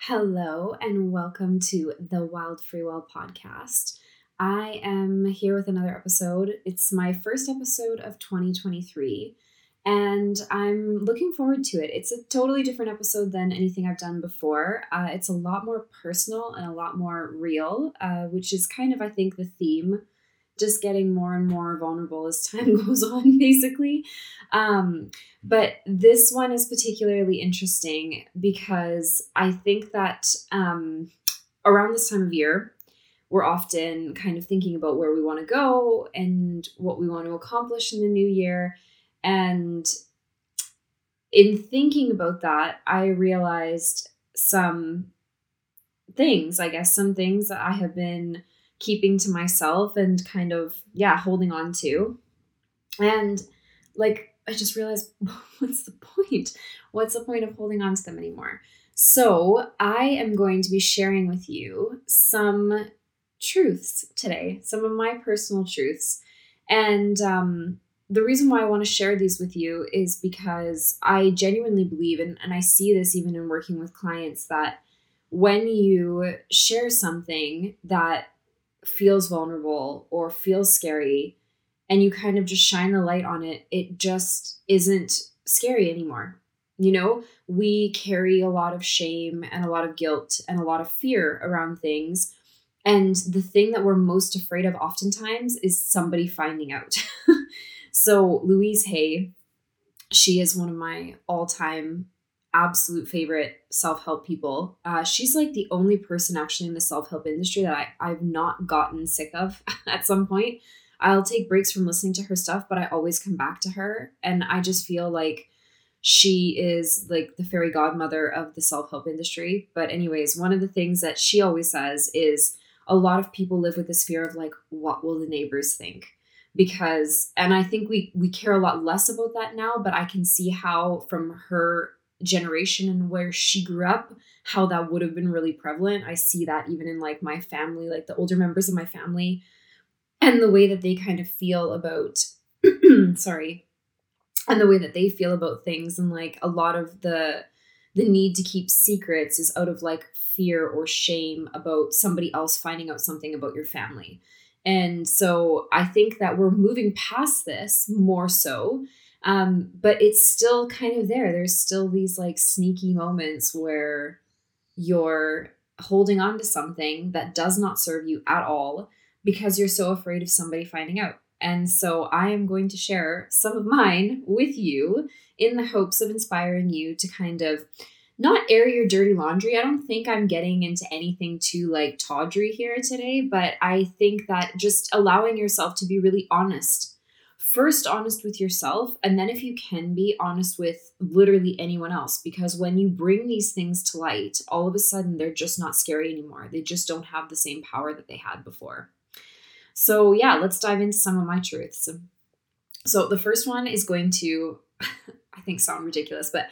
Hello and welcome to the Wild Free Well podcast. I am here with another episode. It's my first episode of 2023 and I'm looking forward to it. It's a totally different episode than anything I've done before. It's a lot more personal and a lot more real, which is kind of, I think, the theme. Just getting more and more vulnerable as time goes on, basically. But this one is particularly interesting because I think that around this time of year, we're often kind of thinking about where we want to go and what we want to accomplish in the new year. And in thinking about that, I realized some some things that I have been keeping to myself and kind of, holding on to. And I just realized, what's the point? What's the point of holding on to them anymore? So I am going to be sharing with you some truths today, some of my personal truths. And the reason why I want to share these with you is because I genuinely believe, and I see this even in working with clients, that when you share something that feels vulnerable or feels scary and you kind of just shine the light on it, it just isn't scary anymore. You know, we carry a lot of shame and a lot of guilt and a lot of fear around things. And the thing that we're most afraid of oftentimes is somebody finding out. So Louise Hay, she is one of my all-time absolute favorite self-help people. She's like the only person actually in the self-help industry that I've not gotten sick of at some point. I'll take breaks from listening to her stuff, but I always come back to her. And I just feel like she is like the fairy godmother of the self-help industry. But anyways, one of the things that she always says is a lot of people live with this fear of like, what will the neighbors think? And I think we care a lot less about that now, but I can see how from her generation and where she grew up, how that would have been really prevalent. I see that even in like my family, like the older members of my family, and the way that they kind of feel about sorry, and the way that they feel about things, and like a lot of the need to keep secrets is out of like fear or shame about somebody else finding out something about your family. And so I think that we're moving past this more so. But it's still kind of there. There's still these like sneaky moments where you're holding on to something that does not serve you at all because you're so afraid of somebody finding out. And so I am going to share some of mine with you in the hopes of inspiring you to kind of not air your dirty laundry. I don't think I'm getting into anything too like tawdry here today, but I think that just allowing yourself to be really honest. First, honest with yourself, and then if you can be honest with literally anyone else, because when you bring these things to light, all of a sudden they're just not scary anymore. They just don't have the same power that they had before. So yeah, let's dive into some of my truths. So the first one is going to, I think, sound ridiculous, but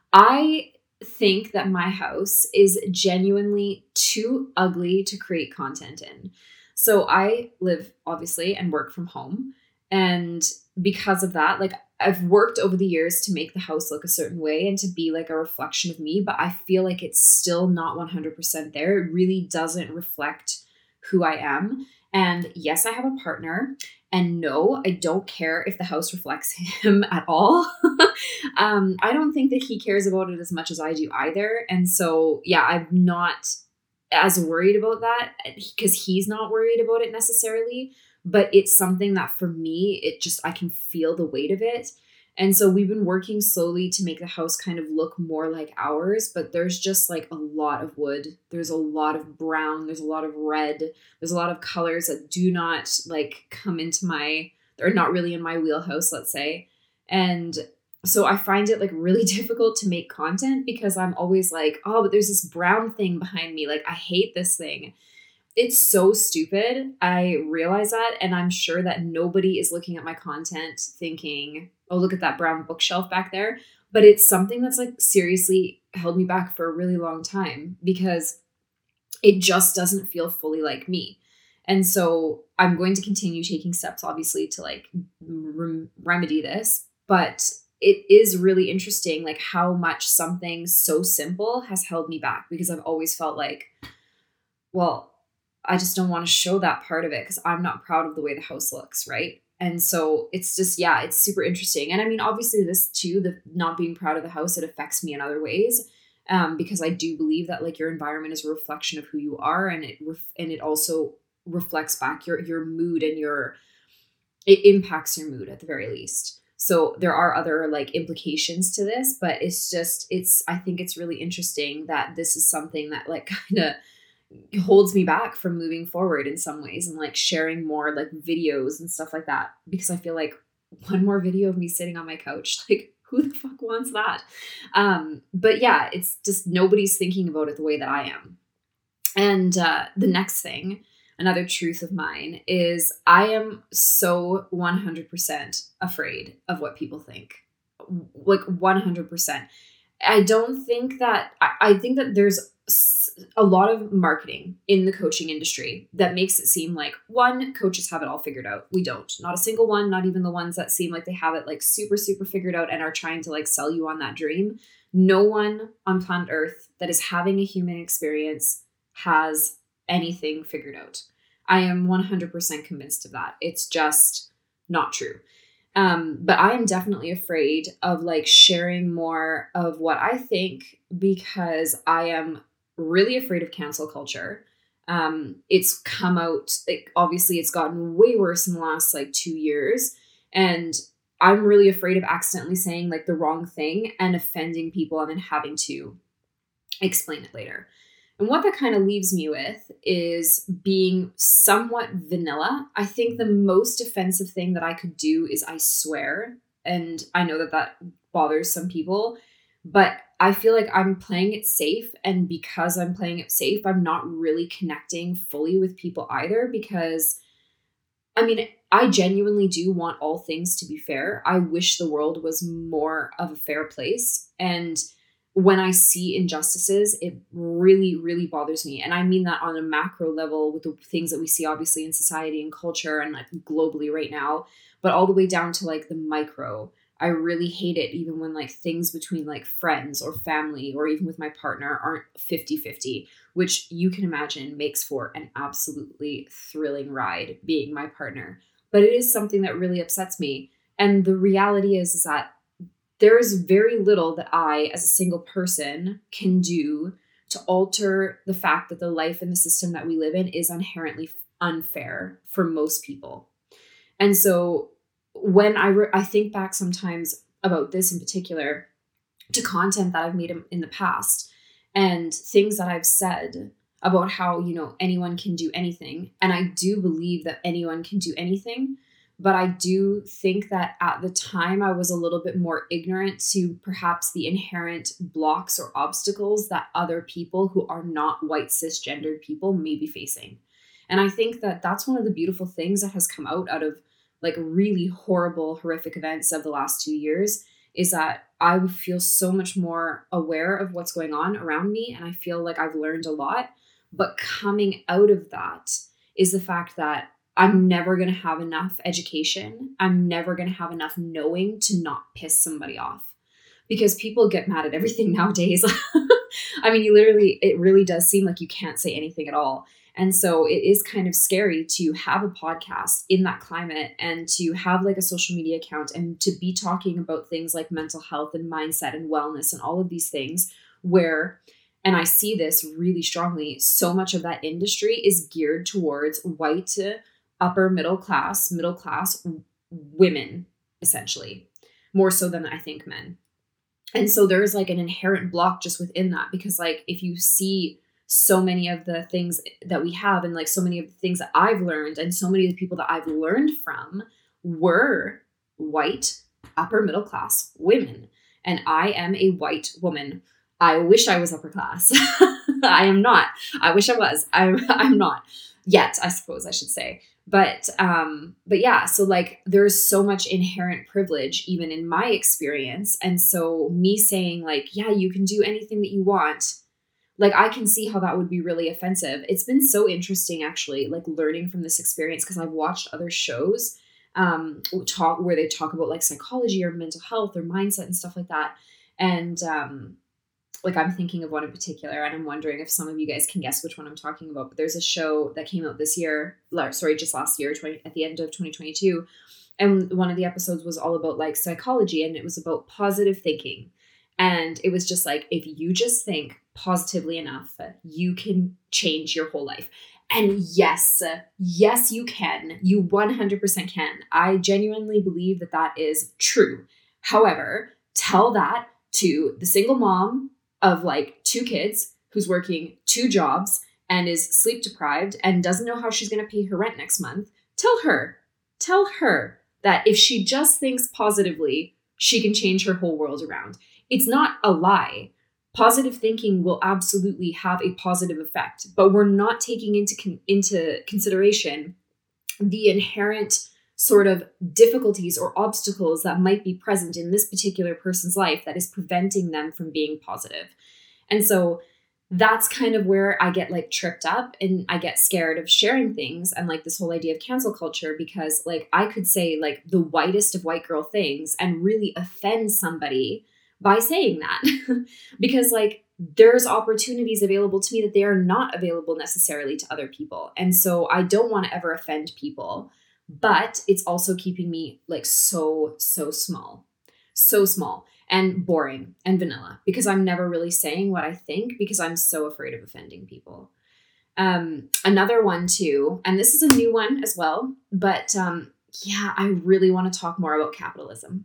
I think that my house is genuinely too ugly to create content in. So I live obviously and work from home. And because of that, like I've worked over the years to make the house look a certain way and to be like a reflection of me, but I feel like it's still not 100% there. It really doesn't reflect who I am. And yes, I have a partner. And no, I don't care if the house reflects him at all. I don't think that he cares about it as much as I do either. And so, yeah, I'm not as worried about that because he's not worried about it necessarily. But it's something that for me, I can feel the weight of it. And so we've been working slowly to make the house kind of look more like ours, but there's just like a lot of wood. There's a lot of brown. There's a lot of red. There's a lot of colors that do not like come into they're not really in my wheelhouse, let's say. And so I find it like really difficult to make content because I'm always like, oh, but there's this brown thing behind me. Like I hate this thing. It's so stupid. I realize that. And I'm sure that nobody is looking at my content thinking, oh, look at that brown bookshelf back there. But it's something that's like seriously held me back for a really long time because it just doesn't feel fully like me. And so I'm going to continue taking steps, obviously, to like remedy this. But it is really interesting, like how much something so simple has held me back, because I've always felt like, well, I just don't want to show that part of it because I'm not proud of the way the house looks, right? And so it's just, yeah, it's super interesting. And I mean, obviously this too, the not being proud of the house, it affects me in other ways. Because I do believe that like your environment is a reflection of who you are, and it also reflects back your mood, and it impacts your mood at the very least. So there are other like implications to this, but I think it's really interesting that this is something that like kind of holds me back from moving forward in some ways, and like sharing more like videos and stuff like that, because I feel like one more video of me sitting on my couch, like who the fuck wants that? But yeah, it's just nobody's thinking about it the way that I am. And the next thing, another truth of mine, is I am so 100% afraid of what people think. Like 100%. I don't think that, I think that there's a lot of marketing in the coaching industry that makes it seem like, one, coaches have it all figured out. We don't. Not a single one, not even the ones that seem like they have it like super, super figured out and are trying to like sell you on that dream. No one on planet Earth that is having a human experience has anything figured out. I am 100% convinced of that. It's just not true. But I am definitely afraid of like sharing more of what I think, because I am really afraid of cancel culture. It's come out, like, obviously it's gotten way worse in the last like 2 years. And I'm really afraid of accidentally saying like the wrong thing and offending people and then having to explain it later. And what that kind of leaves me with is being somewhat vanilla. I think the most offensive thing that I could do is I swear. And I know that bothers some people, but I feel like I'm playing it safe. And because I'm playing it safe, I'm not really connecting fully with people either, because I mean, I genuinely do want all things to be fair. I wish the world was more of a fair place. And when I see injustices, it really, really bothers me. And I mean that on a macro level with the things that we see obviously in society and culture and like globally right now, but all the way down to like the micro. I really hate it even when like things between like friends or family or even with my partner aren't 50-50, which you can imagine makes for an absolutely thrilling ride being my partner. But it is something that really upsets me. And the reality is that there is very little that I, as a single person, can do to alter the fact that the life and the system that we live in is inherently unfair for most people. And so when I think back sometimes about this in particular to content that I've made in the past and things that I've said about how, you know, anyone can do anything. And I do believe that anyone can do anything. But I do think that at the time I was a little bit more ignorant to perhaps the inherent blocks or obstacles that other people who are not white cisgendered people may be facing. And I think that that's one of the beautiful things that has come out of like really horrible, horrific events of the last 2 years, is that I feel so much more aware of what's going on around me. And I feel like I've learned a lot. But coming out of that is the fact that I'm never going to have enough education. I'm never going to have enough knowing to not piss somebody off, because people get mad at everything nowadays. I mean, it really does seem like you can't say anything at all. And so it is kind of scary to have a podcast in that climate and to have like a social media account and to be talking about things like mental health and mindset and wellness and all of these things where, and I see this really strongly, so much of that industry is geared towards white upper middle class women, essentially, more so than I think men. And so there's like an inherent block just within that, because like if you see so many of the things that we have and like so many of the things that I've learned and so many of the people that I've learned from were white upper middle class women. And I am a white woman. I wish I was upper class. I am not. I wish I was. I'm not yet, I suppose I should say. But yeah, so like there's so much inherent privilege even in my experience. And so me saying like, yeah, you can do anything that you want, like I can see how that would be really offensive. It's been so interesting actually, like learning from this experience, because I've watched other shows where they talk about like psychology or mental health or mindset and stuff like that. And like I'm thinking of one in particular, and I'm wondering if some of you guys can guess which one I'm talking about. But there's a show that came out this year, just last year, at the end of 2022. And one of the episodes was all about like psychology, and it was about positive thinking. And it was just like, if you just think positively enough, you can change your whole life. And yes, you can. You 100% can. I genuinely believe that that is true. However, tell that to the single mom of like 2 kids who's working 2 jobs and is sleep deprived and doesn't know how she's going to pay her rent next month. Tell her that if she just thinks positively, she can change her whole world around. It's not a lie. Positive thinking will absolutely have a positive effect, but we're not taking into consideration the inherent sort of difficulties or obstacles that might be present in this particular person's life that is preventing them from being positive. And so that's kind of where I get like tripped up and I get scared of sharing things and like this whole idea of cancel culture, because like I could say like the whitest of white girl things and really offend somebody by saying that because like there's opportunities available to me that they are not available necessarily to other people. And so I don't want to ever offend people, but it's also keeping me like so small and boring and vanilla, because I'm never really saying what I think because I'm so afraid of offending people. Another one too, and this is a new one as well, but I really want to talk more about capitalism.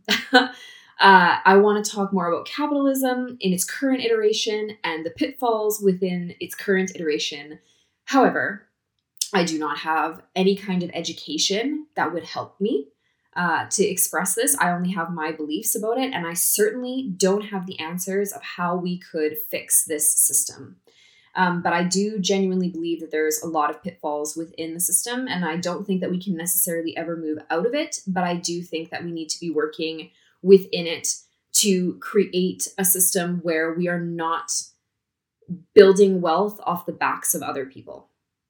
I want to talk more about capitalism in its current iteration and the pitfalls within its current iteration. However, I do not have any kind of education that would help me to express this. I only have my beliefs about it, and I certainly don't have the answers of how we could fix this system. But I do genuinely believe that there's a lot of pitfalls within the system, and I don't think that we can necessarily ever move out of it, but I do think that we need to be working within it to create a system where we are not building wealth off the backs of other people.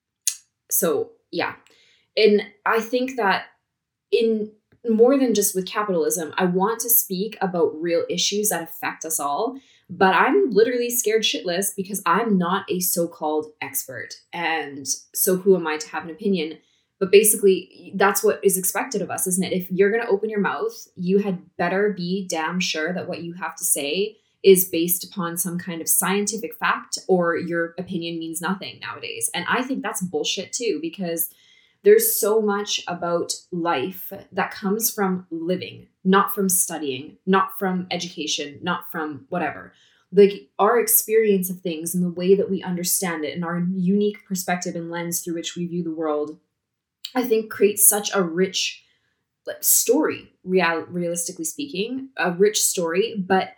So yeah, and I think that in more than just with capitalism, I want to speak about real issues that affect us all, but I'm literally scared shitless because I'm not a so-called expert. And so who am I to have an opinion? But basically, that's what is expected of us, isn't it? If you're going to open your mouth, you had better be damn sure that what you have to say is based upon some kind of scientific fact, or your opinion means nothing nowadays. And I think that's bullshit too, because there's so much about life that comes from living, not from studying, not from education, not from whatever. Like our experience of things and the way that we understand it and our unique perspective and lens through which we view the world, I think creates such a rich story, realistically speaking, a rich story, but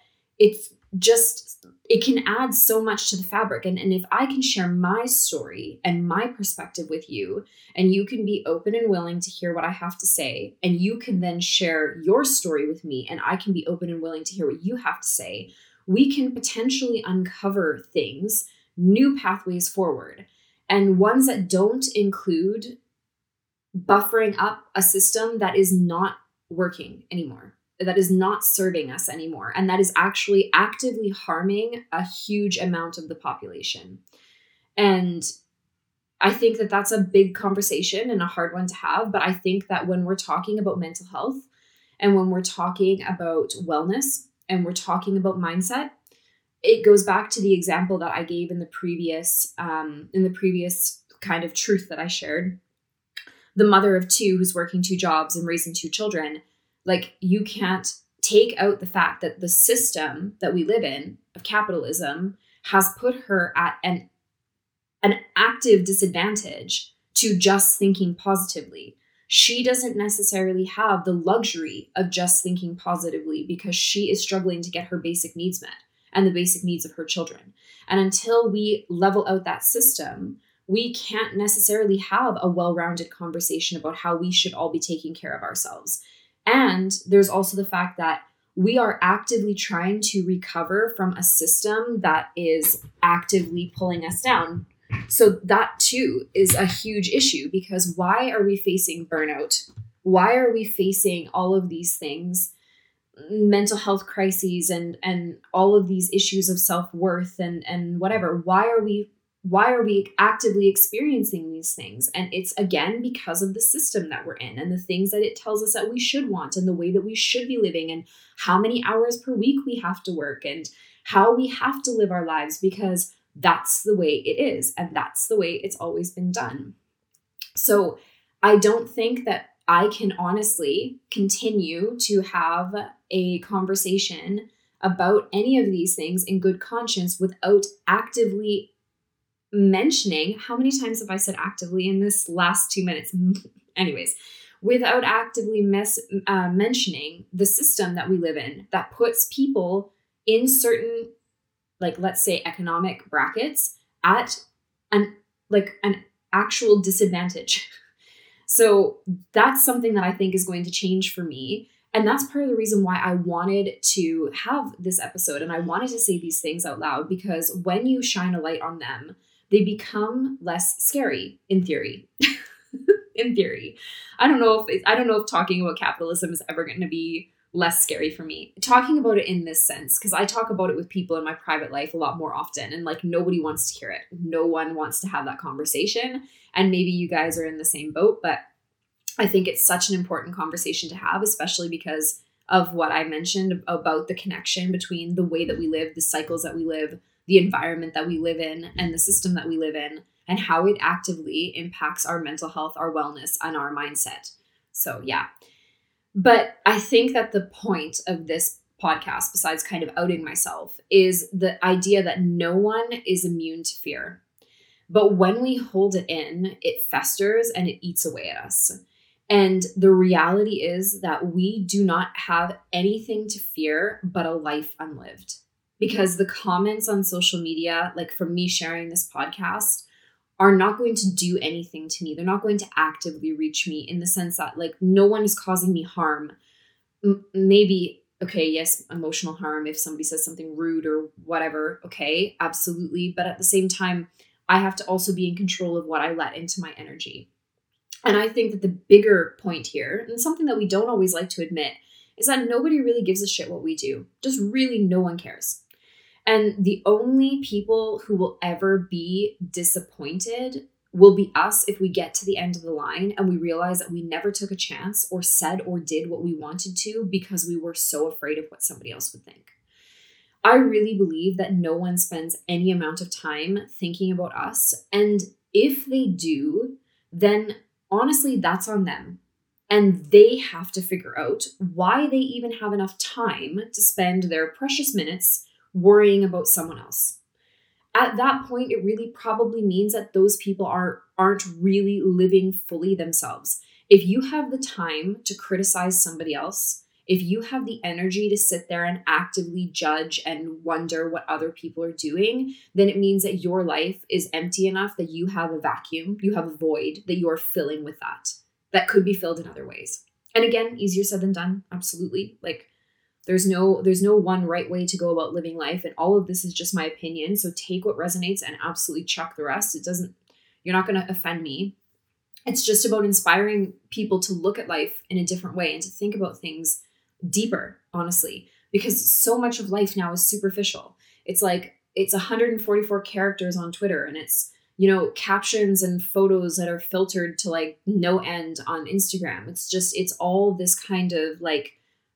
it can add so much to the fabric. And if I can share my story and my perspective with you, and you can be open and willing to hear what I have to say, and you can then share your story with me, and I can be open and willing to hear what you have to say, we can potentially uncover things, new pathways forward, and ones that don't include buffering up a system that is not working anymore, that is not serving us anymore, and that is actually actively harming a huge amount of the population. And I think that that's a big conversation and a hard one to have, but I think that when we're talking about mental health and when we're talking about wellness and we're talking about mindset, it goes back to the example that I gave in the previous kind of truth that I shared. The mother of 2 who's working 2 jobs and raising 2 children, like you can't take out the fact that the system that we live in of capitalism has put her at an active disadvantage to just thinking positively. She doesn't necessarily have the luxury of just thinking positively because she is struggling to get her basic needs met and the basic needs of her children. And until we level out that system, we can't necessarily have a well-rounded conversation about how we should all be taking care of ourselves. And there's also the fact that we are actively trying to recover from a system that is actively pulling us down. So that too is a huge issue, because why are we facing burnout Why are we facing all of these things, mental health crises and all of these issues of self-worth and whatever? Why are we actively experiencing these things? And it's again because of the system that we're in and the things that it tells us that we should want and the way that we should be living and how many hours per week we have to work and how we have to live our lives, because that's the way it is and that's the way it's always been done. So I don't think that I can honestly continue to have a conversation about any of these things in good conscience without actively mentioning. How many times have I said actively in this last 2 minutes? Anyways, without actively mentioning the system that we live in that puts people in certain, like, let's say, economic brackets at an actual disadvantage. So that's something that I think is going to change for me. And that's part of the reason why I wanted to have this episode and I wanted to say these things out loud, because when you shine a light on them, they become less scary, in theory. In theory. I don't know if talking about capitalism is ever going to be less scary for me. Talking about it in this sense, because I talk about it with people in my private life a lot more often, and like nobody wants to hear it. No one wants to have that conversation. And maybe you guys are in the same boat, but I think it's such an important conversation to have, especially because of what I mentioned about the connection between the way that we live, the cycles that we live, the environment that we live in, and the system that we live in, and how it actively impacts our mental health, our wellness, and our mindset. So yeah. But I think that the point of this podcast, besides kind of outing myself, is the idea that no one is immune to fear. But when we hold it in, it festers and it eats away at us. And the reality is that we do not have anything to fear but a life unlived. Because the comments on social media, like from me sharing this podcast, are not going to do anything to me. They're not going to actively reach me, in the sense that like no one is causing me harm. Maybe, okay, yes, emotional harm if somebody says something rude or whatever. Okay, absolutely. But at the same time, I have to also be in control of what I let into my energy. And I think that the bigger point here, and something that we don't always like to admit, is that nobody really gives a shit what we do. Just really no one cares. And the only people who will ever be disappointed will be us if we get to the end of the line and we realize that we never took a chance or said or did what we wanted to because we were so afraid of what somebody else would think. I really believe that no one spends any amount of time thinking about us. And if they do, then honestly, that's on them. And they have to figure out why they even have enough time to spend their precious minutes worrying about someone else. At that point, it really probably means that those people aren't really living fully themselves. If you have the time to criticize somebody else, if you have the energy to sit there and actively judge and wonder what other people are doing, then it means that your life is empty enough that you have a vacuum, you have a void that you are filling with that could be filled in other ways. And again, easier said than done. Absolutely. Like, there's no one right way to go about living life. And all of this is just my opinion. So take what resonates and absolutely chuck the rest. You're not going to offend me. It's just about inspiring people to look at life in a different way and to think about things deeper, honestly, because so much of life now is superficial. It's like, it's 144 characters on Twitter, and it's, captions and photos that are filtered to like no end on Instagram. It's all this kind of like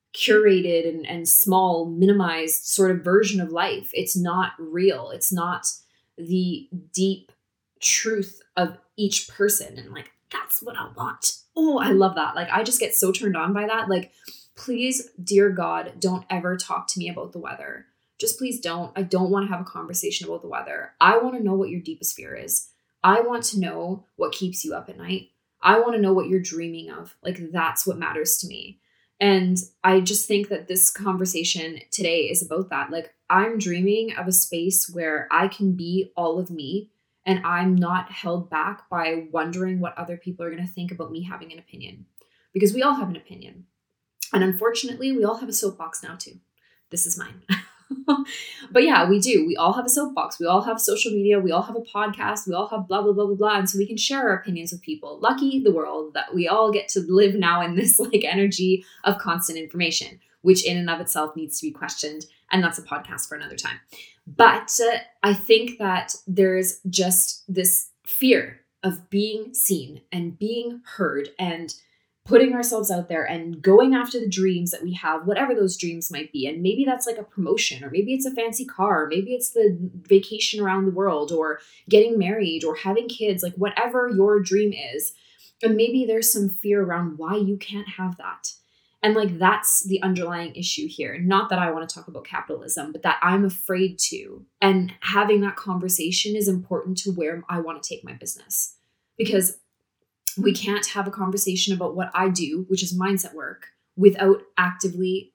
curated and small, minimized sort of version of life. It's not real. It's not the deep truth of each person. And like, that's what I want. Oh, I love that. Like, I just get so turned on by that. Like, please, dear God, don't ever talk to me about the weather. Just please don't. I don't want to have a conversation about the weather. I want to know what your deepest fear is. I want to know what keeps you up at night. I want to know what you're dreaming of. Like, that's what matters to me. And I just think that this conversation today is about that. Like, I'm dreaming of a space where I can be all of me and I'm not held back by wondering what other people are going to think about me having an opinion. Because we all have an opinion. And unfortunately, we all have a soapbox now too. This is mine. But yeah, we do. We all have a soapbox. We all have social media. We all have a podcast. We all have blah, blah, blah, blah, blah. And so we can share our opinions with people. Lucky the world that we all get to live now in this like energy of constant information, which in and of itself needs to be questioned. And that's a podcast for another time. But I think that there's just this fear of being seen and being heard and putting ourselves out there and going after the dreams that we have, whatever those dreams might be. And maybe that's like a promotion, or maybe it's a fancy car, or maybe it's the vacation around the world, or getting married, or having kids, like whatever your dream is. And maybe there's some fear around why you can't have that. And like, that's the underlying issue here. Not that I want to talk about capitalism, but that I'm afraid to. And having that conversation is important to where I want to take my business. Because we can't have a conversation about what I do, which is mindset work, without actively,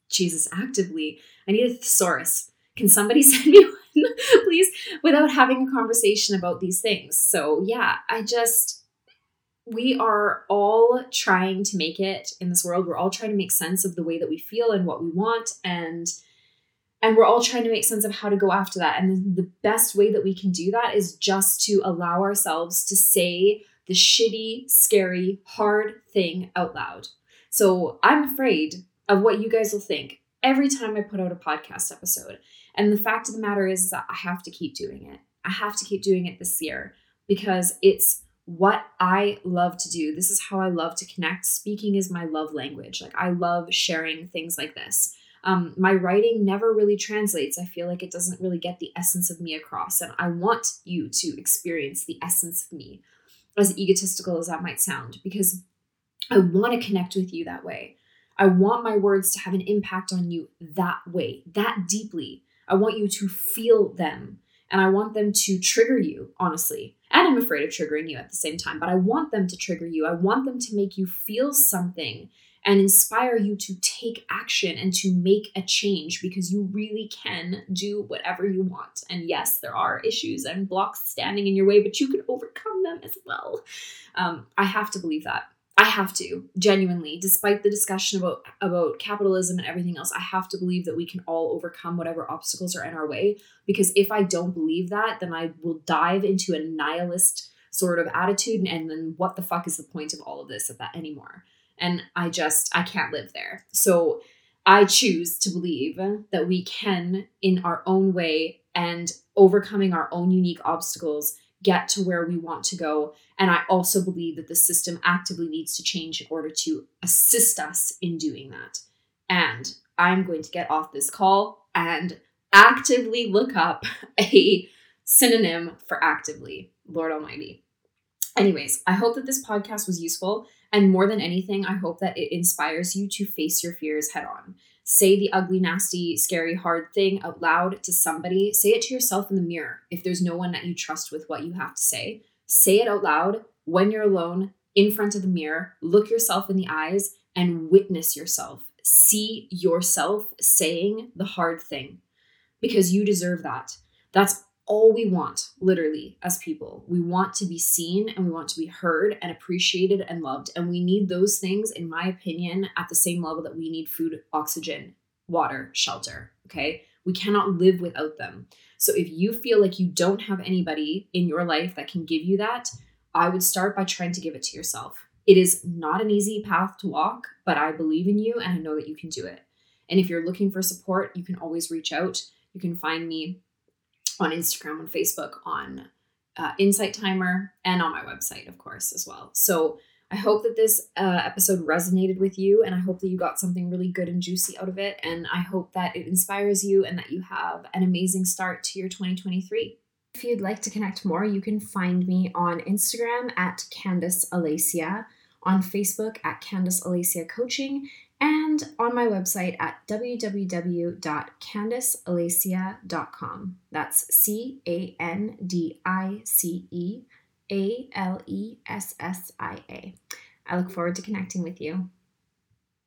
I need a thesaurus. Can somebody send me one, please? Without having a conversation about these things. So yeah, we are all trying to make it in this world. We're all trying to make sense of the way that we feel and what we want. And we're all trying to make sense of how to go after that. And the best way that we can do that is just to allow ourselves to say the shitty, scary, hard thing out loud. So I'm afraid of what you guys will think every time I put out a podcast episode. And the fact of the matter is that I have to keep doing it. I have to keep doing it this year because it's what I love to do. This is how I love to connect. Speaking is my love language. Like, I love sharing things like this. My writing never really translates. I feel like it doesn't really get the essence of me across. And I want you to experience the essence of me, as egotistical as that might sound, because I want to connect with you that way. I want my words to have an impact on you that way, that deeply. I want you to feel them, and I want them to trigger you, honestly. And I'm afraid of triggering you at the same time, but I want them to trigger you. I want them to make you feel something and inspire you to take action and to make a change, because you really can do whatever you want. And yes, there are issues and blocks standing in your way, but you can overcome them as well. I have to believe that. I have to, genuinely, despite the discussion about capitalism and everything else, I have to believe that we can all overcome whatever obstacles are in our way. Because if I don't believe that, then I will dive into a nihilist sort of attitude. And then what the fuck is the point of all of this anymore? And I can't live there. So I choose to believe that we can, in our own way and overcoming our own unique obstacles, get to where we want to go. And I also believe that the system actively needs to change in order to assist us in doing that. And I'm going to get off this call and actively look up a synonym for actively. Lord Almighty. Anyways, I hope that this podcast was useful. And more than anything, I hope that it inspires you to face your fears head on. Say the ugly, nasty, scary, hard thing out loud to somebody. Say it to yourself in the mirror. If there's no one that you trust with what you have to say it out loud when you're alone in front of the mirror. Look yourself in the eyes and witness yourself. See yourself saying the hard thing, because you deserve that. That's all we want, literally, as people. We want to be seen, and we want to be heard and appreciated and loved. And we need those things, in my opinion, at the same level that we need food, oxygen, water, shelter, okay? We cannot live without them. So if you feel like you don't have anybody in your life that can give you that, I would start by trying to give it to yourself. It is not an easy path to walk, but I believe in you and I know that you can do it. And if you're looking for support, you can always reach out. You can find me on Instagram, on Facebook, on Insight Timer, and on my website, of course, as well. So I hope that this episode resonated with you, and I hope that you got something really good and juicy out of it. And I hope that it inspires you and that you have an amazing start to your 2023. If you'd like to connect more, you can find me on Instagram at Candice Alacia, on Facebook at Candice Alacia Coaching, and on my website at www.candicealacia.com. That's CANDICEALESSIA. I look forward to connecting with you.